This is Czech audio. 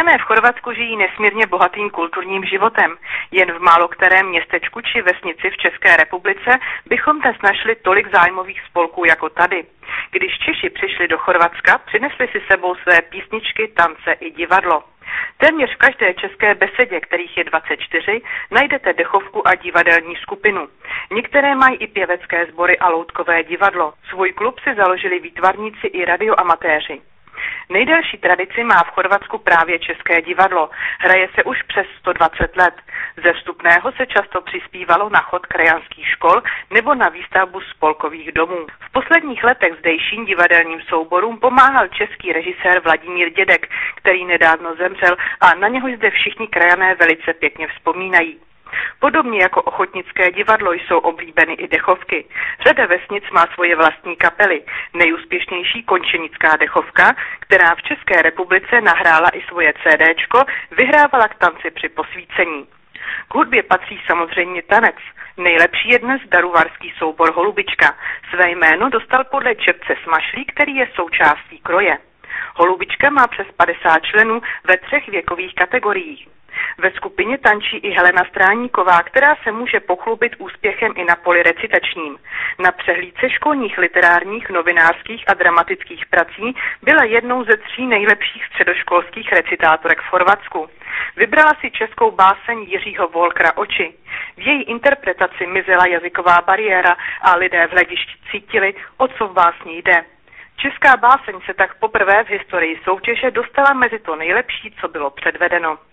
Krajané v Chorvatsku žijí nesmírně bohatým kulturním životem. Jen v málo kterém městečku či vesnici v České republice bychom dnes našli tolik zájmových spolků jako tady. Když Češi přišli do Chorvatska, přinesli si sebou své písničky, tance i divadlo. Téměř v každé české besedě, kterých je 24, najdete dechovku a divadelní skupinu. Některé mají i pěvecké sbory a loutkové divadlo. Svůj klub si založili výtvarníci i radioamatéři. Nejdelší tradici má v Chorvatsku právě České divadlo. Hraje se už přes 120 let. Ze vstupného se často přispívalo na chod krajanských škol nebo na výstavbu spolkových domů. V posledních letech zdejším divadelním souborům pomáhal český režisér Vladimír Dědek, který nedávno zemřel a na něho zde všichni krajané velice pěkně vzpomínají. Podobně jako ochotnické divadlo jsou oblíbeny i dechovky. Řada vesnic má svoje vlastní kapely. Nejúspěšnější Končenická dechovka, která v České republice nahrála i svoje CDčko, vyhrávala k tanci při posvícení. K hudbě patří samozřejmě tanec. Nejlepší je dnes daruvarský soubor Holubička. Své jméno dostal podle čepce Smašlí, který je součástí kroje. Holubička má přes 50 členů ve 3 věkových kategoriích. Ve skupině tančí i Helena Stráníková, která se může pochlubit úspěchem i na poli recitačním. Na přehlídce školních literárních, novinářských a dramatických prací byla jednou ze 3 nejlepších středoškolských recitátorek v Chorvatsku. Vybrala si českou báseň Jiřího Volkra Oči. V její interpretaci mizela jazyková bariéra a lidé v hledišti cítili, o co v básni jde. Česká báseň se tak poprvé v historii soutěže dostala mezi to nejlepší, co bylo předvedeno.